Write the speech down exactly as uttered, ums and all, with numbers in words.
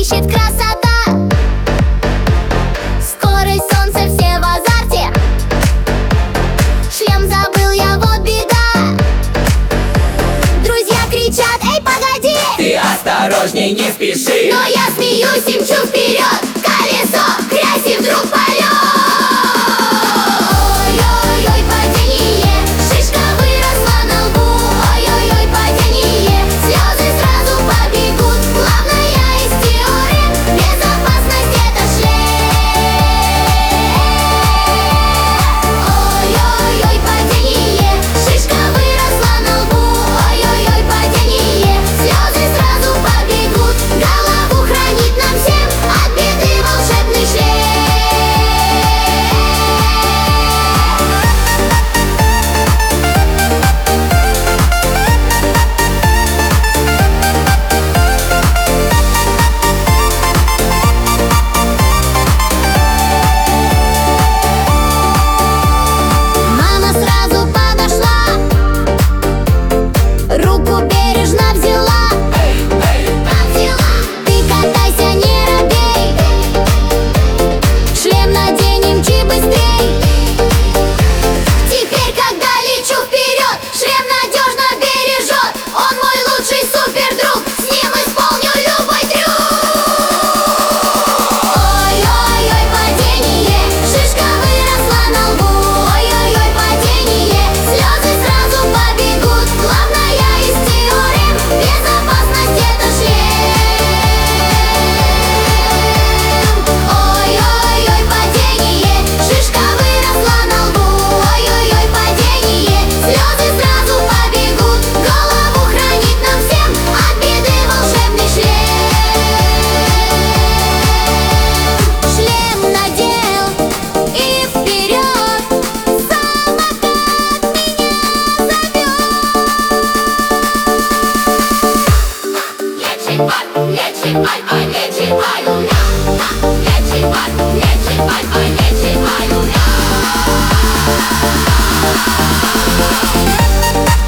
ищет красота. Скорость солнца, все в азарте. Шлем забыл, я вот беда. Друзья кричат: эй, погоди! Ты осторожней, не спеши. Но я смеюсь и мчу вперед. Колесо, грязь и вдруг полет. Ой-ой-ой, падение, шишка выросла на лбу. Ой-ой-ой, падение, слезы сразу побегут. Главное из теорем, безопасность — это шлем. Ой-ой-ой, падение, шишка выросла на лбу. Ой-ой-ой, падение, слезы сразу побегут. Голову хранит нам всем от беды волшебный шлем. Мама сразу подошла, руку бережно взяла. Взяла. Ты катайся, не робей, шлем надень и мчи быстрей. Теперь, когда лечу вперед, шлем надежно бережет. Он мой лучший супердруг, с ним исполню любой трюк. Ой-ой-ой, падение, шишка выросла на лбу. Ой-ой-ой, падение, слезы сразу побегут. Главное из теорем, безопасность — это шлем. Ой-ой-ой, падение, шишка выросла на лбу. Ой-ой-ой, падение, слезы сразу побегут. Голову хранит нам всем от беды волшебный шлем. Шлем надел и вперед, самокат меня зовет. Лечи, ой, ой, ой, лечи, ой, уля. Лечи, ой, лечи, ой, ой, лечи, ой, уля.